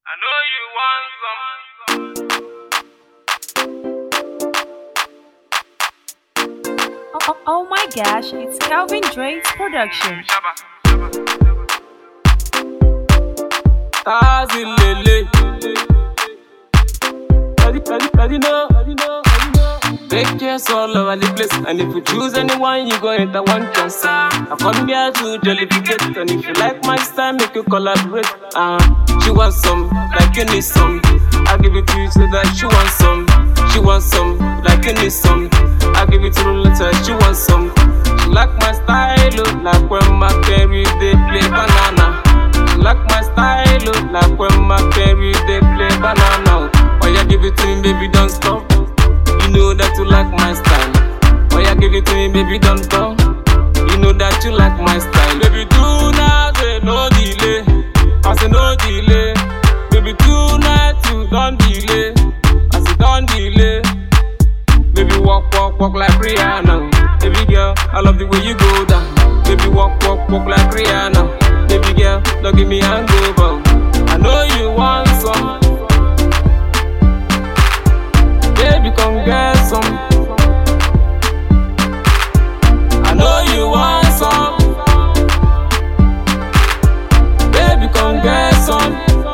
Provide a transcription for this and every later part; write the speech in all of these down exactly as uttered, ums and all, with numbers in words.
I know you want some. Oh, oh my gosh, it's Calvin Drake's production. Tazi lele, ready, ready, ready now, ready now, ready now. Take care all over the place, and if you choose anyone, you go enter one chance. I come here to jollificate, and if you like my style, make you collaborate. Uh, she wants some, like you need some. I give it to you so that she wants some. She wants some, like you need some. I give it to the letter, she wants some. She like my style, look like when my carry they play banana. Like my style, look like when my carry they play banana. Oh yeah, give it to me, baby, don't stop. You know that you like my style. Oh yeah, give it to me, baby, don't stop. You know that you like my style. Baby, do not say no delay. I say no delay. Baby, tonight you don't delay. I say don't delay. Baby, walk, walk, walk like Rihanna. Baby girl, I love the way you go down. Baby, walk, walk, walk like Rihanna. Baby girl, don't give me hangover. I know you want some. Baby, come get some. I know you want some. Baby, come get some.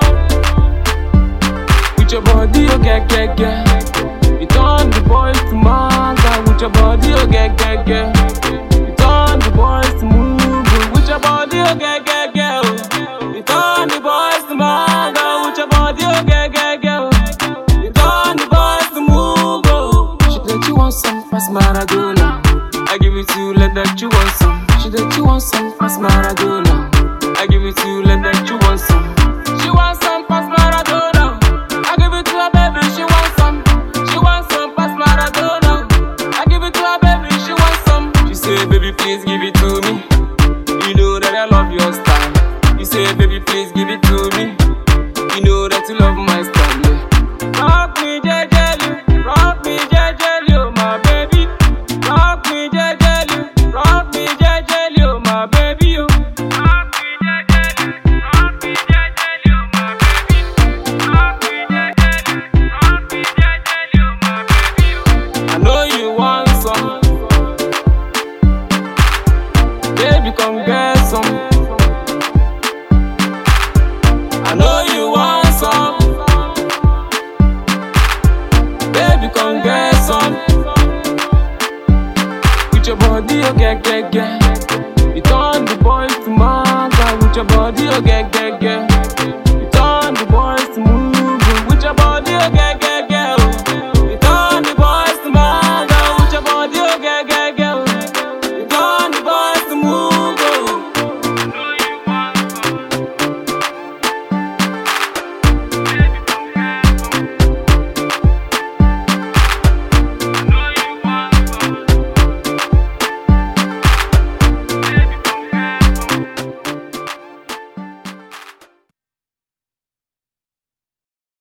With your body, you get, get, get. You turn the boys to manga. With your body, you get, get, get. You turn the boys to move. With your body, you get, get, get. You turn the boys to manga. With your body, you get, get, get. You turn the boys to move. She let you want some pass Maradona. I give it to you, let that you want some. She let you want some pass Maradona. I give it to you, let that you want some. She wants some pass Maradona. I give it to her, baby, she wants some. She wants some pass Maradona. I give it to her, baby, she wants some. She say, baby, please give it to me. You know that I love your style. You say, baby, please give it to me. You know that you love my style. Yeah. Rock me, jejely, rock me, jejely, oh my baby. Rock me, jejely, rock me, jejely, oh my baby. Oh. Rock me jejely, rock me jejely, oh my baby. Rock me jejely, rock me jejely, oh my baby. I know you want some. Baby, come get some. I know you want some. Baby, come get some. With your body, you get, get, get. You turn the boys to manga. With your body, you get, get, get.